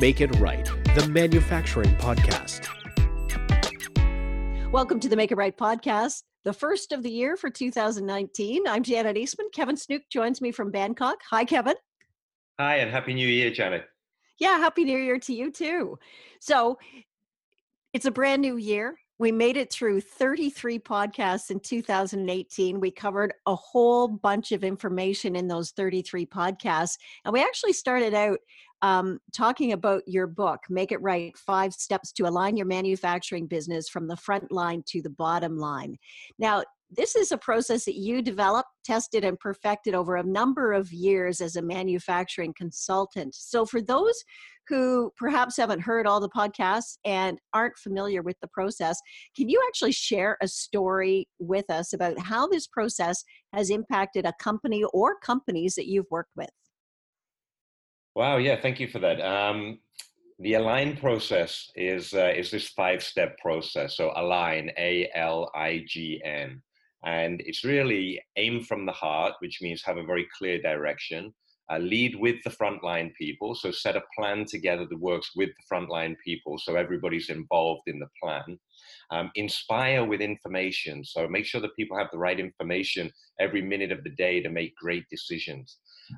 Make It Right, the manufacturing podcast. Welcome to the Make It Right podcast, the first of the year for 2019. I'm Janet Eastman. Kevin Snook joins me from Bangkok. Hi, Kevin. Hi, and Happy New Year, Janet. Yeah, Happy New Year to you too. So it's a brand new year. We made it through 33 podcasts in 2018. We covered a whole bunch of information in those 33 podcasts. And we actually started out talking about your book, Make It Right, 5 Steps to Align Your Manufacturing Business from the Front Line to the Bottom Line. Now, this is a process that you developed, tested, and perfected over a number of years as a manufacturing consultant. So for those who perhaps haven't heard all the podcasts and aren't familiar with the process, can you actually share a story with us about how this process has impacted a company or companies that you've worked with? Wow, yeah, thank you for that. The Align process is this 5-step process. So Align, A-L-I-G-N. And it's really aim from the heart, which means have a very clear direction. Lead with the frontline people, so set a plan together that works with the frontline people, so everybody's involved in the plan. Inspire with information, so make sure that people have the right information every minute of the day to make great decisions.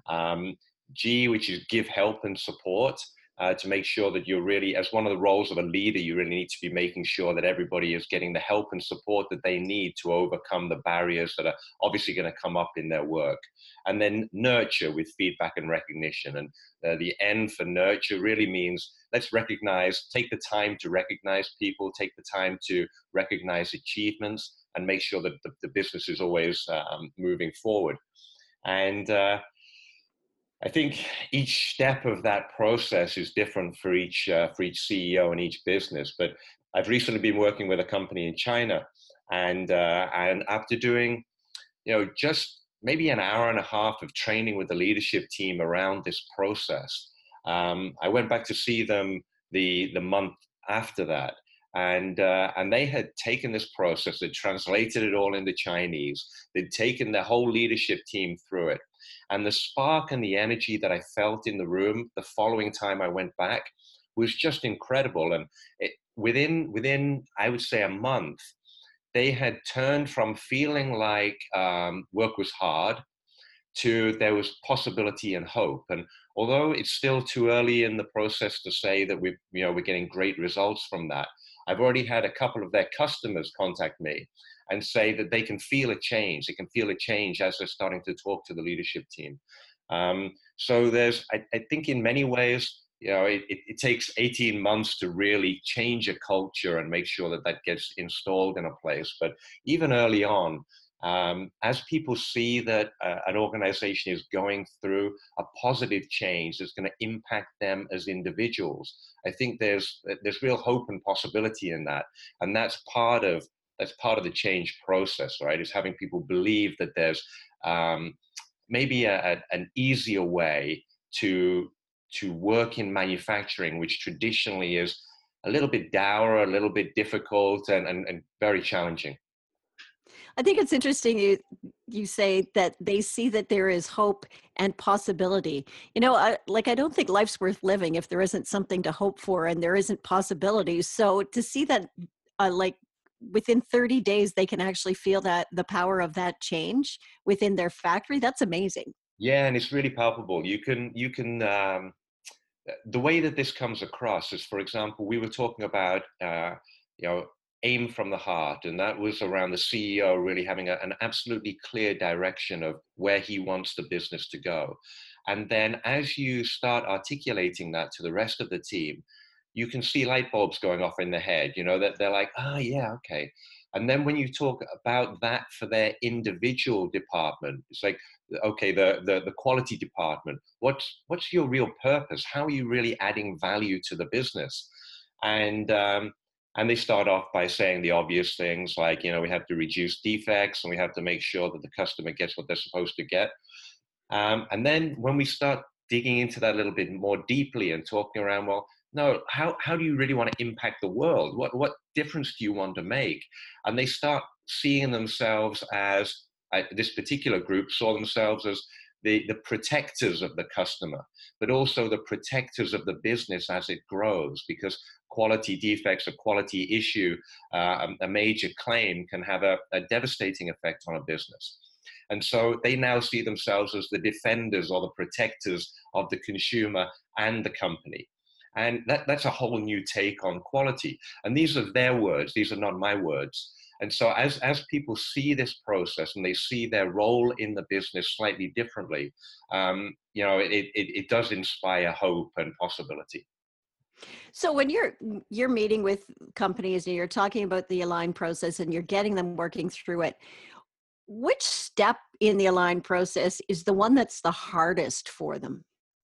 G, which is give help and support, to make sure that you're really, as one of the roles of a leader, you really need to be making sure that everybody is getting the help and support that they need to overcome the barriers that are obviously going to come up in their work. And then nurture with feedback and recognition. And the N for nurture really means let's recognize, take the time to recognize people, take the time to recognize achievements, and make sure that the business is always moving forward. And I think each step of that process is different for each CEO and each business. But I've recently been working with a company in China, and after doing, just maybe an hour and a half of training with the leadership team around this process, I went back to see them the month after that. And they had taken this process, they'd translated it all into Chinese, they'd taken the whole leadership team through it. And the spark and the energy that I felt in the room the following time I went back was just incredible. And within, I would say, a month, they had turned from feeling like work was hard to there was possibility and hope. And although it's still too early in the process to say that we're getting great results from that, I've already had a couple of their customers contact me and say that they can feel a change. They can feel a change as they're starting to talk to the leadership team. So I think in many ways, it takes 18 months to really change a culture and make sure that gets installed in a place. But even early on, as people see that an organization is going through a positive change that's going to impact them as individuals, I think there's real hope and possibility in that. And that's part of the change process, right? Is having people believe that there's maybe an easier way to work in manufacturing, which traditionally is a little bit dour, a little bit difficult, and very challenging. I think it's interesting you say that they see that there is hope and possibility. I don't think life's worth living if there isn't something to hope for and there isn't possibilities. So to see that within 30 days, they can actually feel that the power of that change within their factory, that's amazing. Yeah, and it's really palpable. You can the way that this comes across is, for example, we were talking about, aim from the heart, and that was around the CEO really having an absolutely clear direction of where he wants the business to go. And then as you start articulating that to the rest of the team, you can see light bulbs going off in their head, that they're like, yeah, okay. And then when you talk about that for their individual department, it's like, okay, the quality department, what's your real purpose? How are you really adding value to the business? And they start off by saying the obvious things like, we have to reduce defects and we have to make sure that the customer gets what they're supposed to get. And then when we start digging into that a little bit more deeply and talking around, well, no, how do you really want to impact the world? What difference do you want to make? And they start seeing themselves as, this particular group saw themselves as the protectors of the customer, but also the protectors of the business as it grows, because quality defects, a quality issue, a major claim can have a devastating effect on a business. And so they now see themselves as the defenders or the protectors of the consumer and the company. And that's a whole new take on quality. And these are their words, these are not my words. And so as people see this process and they see their role in the business slightly differently, it does inspire hope and possibility. So when you're meeting with companies and you're talking about the Align process and you're getting them working through it, which step in the Align process is the one that's the hardest for them?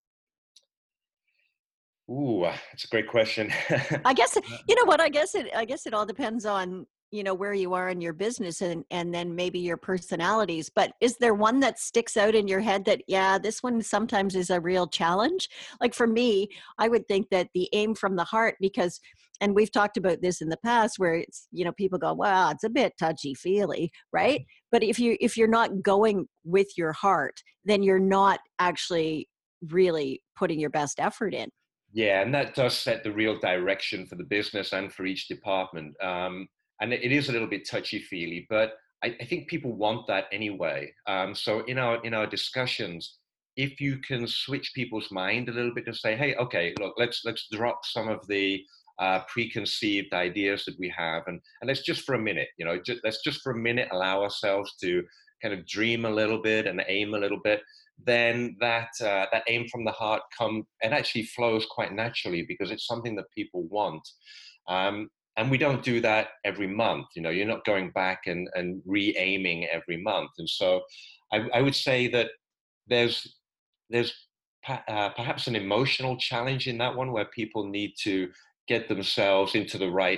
Ooh, that's a great question. I guess, you know what, I guess it all depends on, where you are in your business and then maybe your personalities. But is there one that sticks out in your head that, yeah, this one sometimes is a real challenge? Like for me, I would think that the aim from the heart, because, and we've talked about this in the past where it's, people go, well, it's a bit touchy feely, right? But if you're not going with your heart, then you're not actually really putting your best effort in. Yeah, and that does set the real direction for the business and for each department. And it is a little bit touchy-feely, but I think people want that anyway. So in our discussions, if you can switch people's mind a little bit to say, hey, okay, look, let's drop some of the preconceived ideas that we have, and let's just for a minute, let's just for a minute allow ourselves to kind of dream a little bit and aim a little bit. Then that aim from the heart and actually flows quite naturally because it's something that people want. And we don't do that every month. You're not going back and re-aiming every month. And so I would say that there's perhaps an emotional challenge in that one where people need to get themselves into the right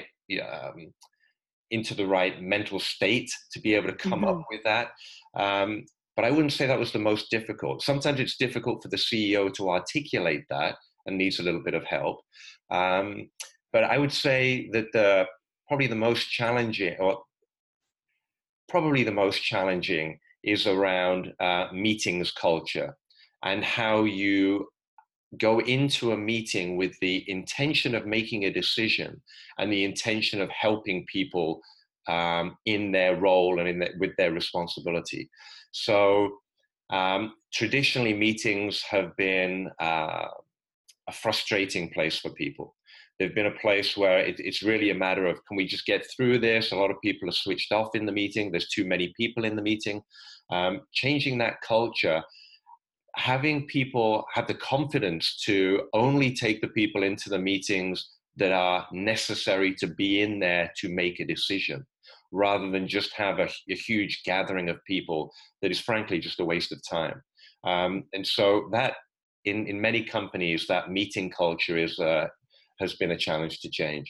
mental state to be able to come up with that. But I wouldn't say that was the most difficult. Sometimes it's difficult for the CEO to articulate that and needs a little bit of help. But I would say that probably the most challenging is around meetings culture and how you go into a meeting with the intention of making a decision and the intention of helping people in their role and with their responsibility. So traditionally, meetings have been a frustrating place for people. They've been a place where it's really a matter of, can we just get through this? A lot of people are switched off in the meeting. There's too many people in the meeting. Changing that culture, having people have the confidence to only take the people into the meetings that are necessary to be in there to make a decision, rather than just have a huge gathering of people that is frankly just a waste of time. And so that in many companies, that meeting culture has been a challenge to change.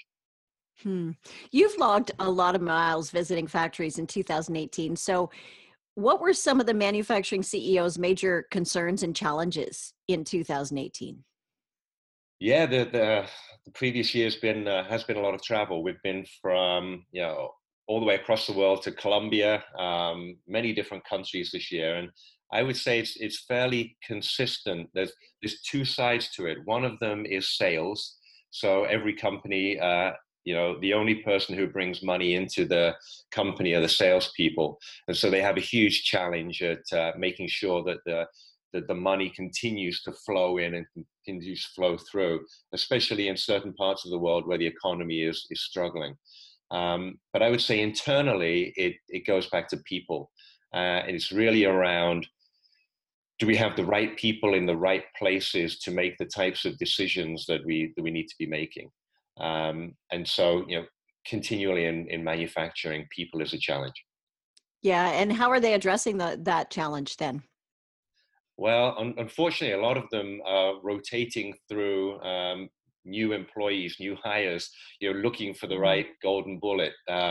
You've logged a lot of miles visiting factories in 2018. So what were some of the manufacturing CEO's major concerns and challenges in 2018? Yeah, the previous year has been a lot of travel. We've been from all the way across the world to Colombia, many different countries this year, and I would say it's fairly consistent. There's two sides to it. One of them is sales. So every company, the only person who brings money into the company are the salespeople, and so they have a huge challenge at making sure that the money continues to flow in and continues to flow through, especially in certain parts of the world where the economy is struggling. But I would say internally, it goes back to people. And it's really around, do we have the right people in the right places to make the types of decisions that we need to be making? And so, continually in manufacturing, people is a challenge. Yeah, and how are they addressing that challenge then? Well, unfortunately, a lot of them are rotating through new employees, new hires, looking for the right golden bullet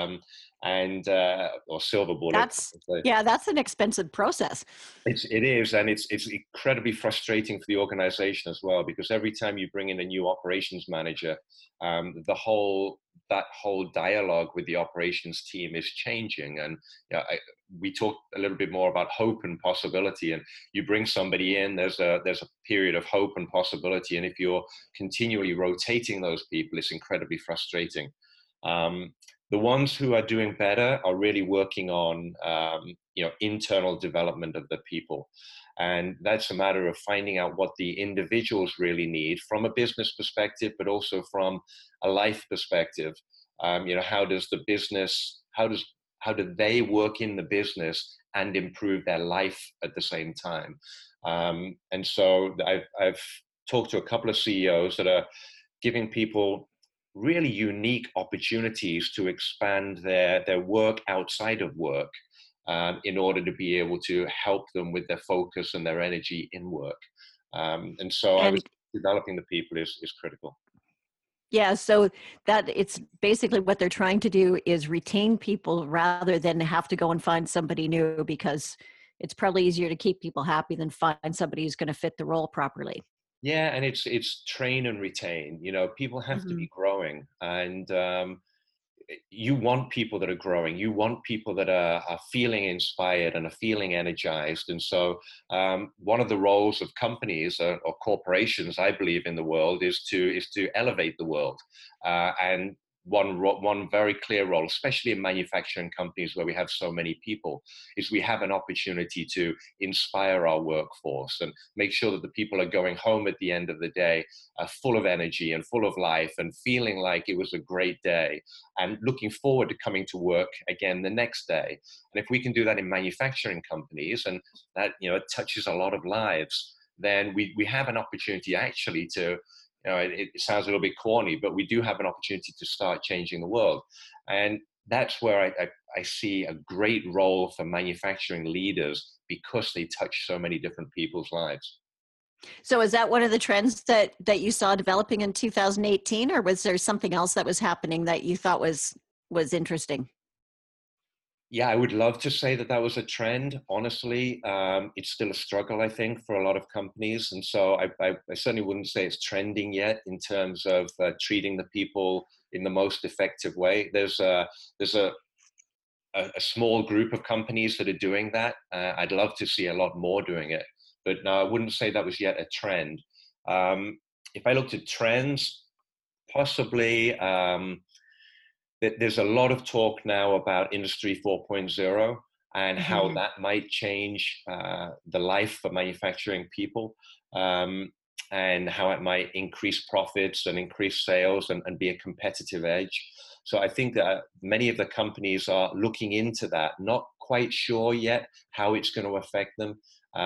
or silver bullet. That's an expensive process. It is, and it's incredibly frustrating for the organization as well, because every time you bring in a new operations manager, that whole dialogue with the operations team is changing. And we talked a little bit more about hope and possibility, and you bring somebody in, there's a period of hope and possibility, and if you're continually rotating those people, it's incredibly frustrating. The ones who are doing better are really working on internal development of the people, and that's a matter of finding out what the individuals really need from a business perspective, but also from a life perspective. How does the business, how do they work in the business and improve their life at the same time? And so I've talked to a couple of CEOs that are giving people really unique opportunities to expand their work outside of work, in order to be able to help them with their focus and their energy in work. And so I was developing the people is critical. Yeah, so that it's basically what they're trying to do is retain people rather than have to go and find somebody new, because it's probably easier to keep people happy than find somebody who's going to fit the role properly. Yeah, and it's train and retain. People have to be growing, and you want people that are growing. You want people that are feeling inspired and are feeling energized. And so one of the roles of companies or corporations, I believe, in the world is to elevate the world. And one very clear role, especially in manufacturing companies where we have so many people, is we have an opportunity to inspire our workforce and make sure that the people are going home at the end of the day full of energy and full of life and feeling like it was a great day and looking forward to coming to work again the next day. And if we can do that in manufacturing companies, and that it touches a lot of lives, then we have an opportunity actually to, it sounds a little bit corny, but we do have an opportunity to start changing the world. And that's where I see a great role for manufacturing leaders, because they touch so many different people's lives. So is that one of the trends that you saw developing in 2018, or was there something else that was happening that you thought was interesting? Yeah, I would love to say that was a trend. Honestly, it's still a struggle, I think, for a lot of companies. And so I certainly wouldn't say it's trending yet in terms of treating the people in the most effective way. There's a small group of companies that are doing that. I'd love to see a lot more doing it. But no, I wouldn't say that was yet a trend. If I looked at trends, possibly... there's a lot of talk now about Industry 4.0 and how that might change the life for manufacturing people, and how it might increase profits and increase sales and be a competitive edge. So I think that many of the companies are looking into that, not quite sure yet how it's going to affect them,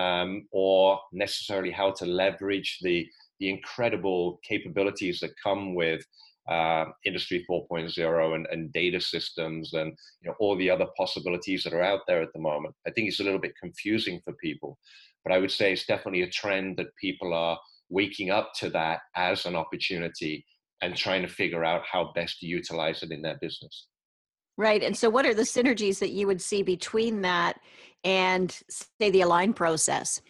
or necessarily how to leverage the incredible capabilities that come with Industry 4.0 and data systems and all the other possibilities that are out there at the moment. I think it's a little bit confusing for people, but I would say it's definitely a trend that people are waking up to that as an opportunity and trying to figure out how best to utilize it in their business. Right. And so what are the synergies that you would see between that and, say, the Align process?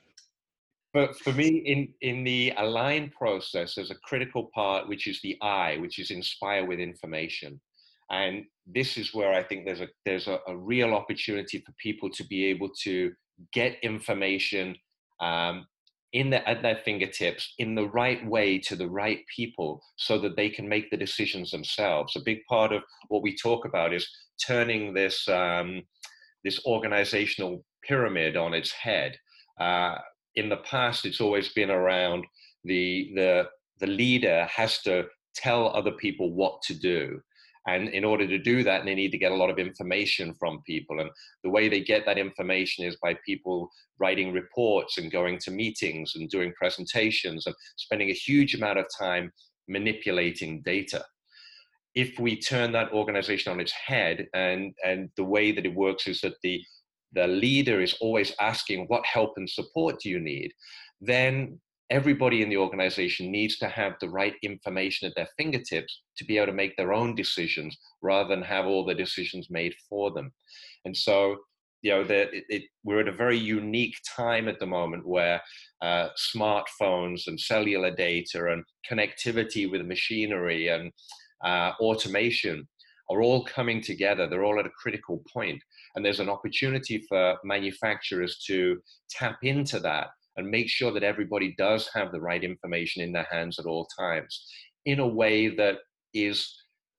But for me, in the Align process, there's a critical part, which is the I, which is inspire with information. And this is where I think there's a real opportunity for people to be able to get information at their fingertips in the right way to the right people, so that they can make the decisions themselves. A big part of what we talk about is turning this this organizational pyramid on its head. In the past, it's always been around the leader has to tell other people what to do. And in order to do that, they need to get a lot of information from people. And the way they get that information is by people writing reports and going to meetings and doing presentations and spending a huge amount of time manipulating data. If we turn that organization on its head, and the way that it works is that the leader is always asking, what help and support do you need? Then everybody in the organization needs to have the right information at their fingertips to be able to make their own decisions, rather than have all the decisions made for them. And so, we're at a very unique time at the moment where smartphones and cellular data and connectivity with machinery and automation are all coming together. They're all at a critical point. And there's an opportunity for manufacturers to tap into that and make sure that everybody does have the right information in their hands at all times in a way that is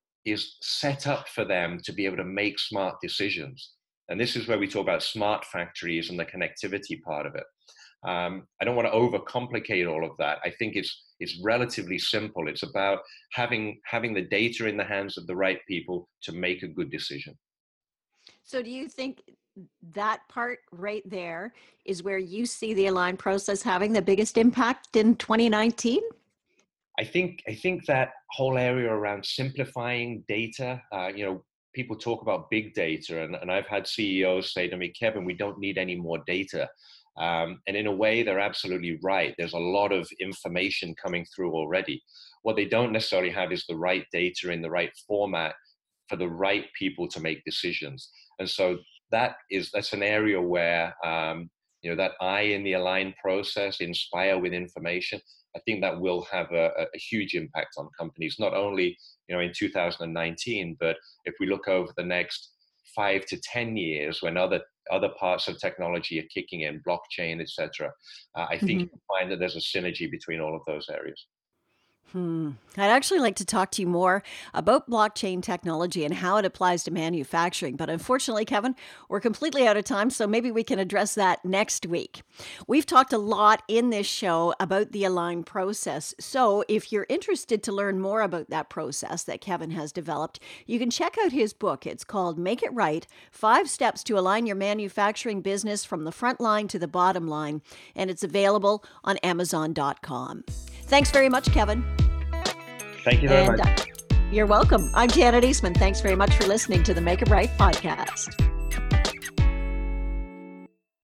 set up for them to be able to make smart decisions. And this is where we talk about smart factories and the connectivity part of it. I don't want to overcomplicate all of that. I think it's relatively simple. It's about having the data in the hands of the right people to make a good decision. So do you think that part right there is where you see the Align process having the biggest impact in 2019? I think that whole area around simplifying data, people talk about big data, and I've had CEOs say to me, Kevin, we don't need any more data. And in a way, they're absolutely right. There's a lot of information coming through already. What they don't necessarily have is the right data in the right format for the right people to make decisions. And so that's an area where, that I in the Align process, inspire with information, I think that will have a huge impact on companies, not only, in 2019, but if we look over the next 5 to 10 years when other parts of technology are kicking in, blockchain, etc. I think you'll find that there's a synergy between all of those areas. I'd actually like to talk to you more about blockchain technology and how it applies to manufacturing. But unfortunately, Kevin, we're completely out of time, so maybe we can address that next week. We've talked a lot in this show about the Align process. So if you're interested to learn more about that process that Kevin has developed, you can check out his book. It's called Make It Right, 5 Steps to Align Your Manufacturing Business from the Front Line to the Bottom Line. And it's available on Amazon.com. Thanks very much, Kevin. Thank you very much. You're welcome. I'm Janet Eastman. Thanks very much for listening to the Make It Right podcast.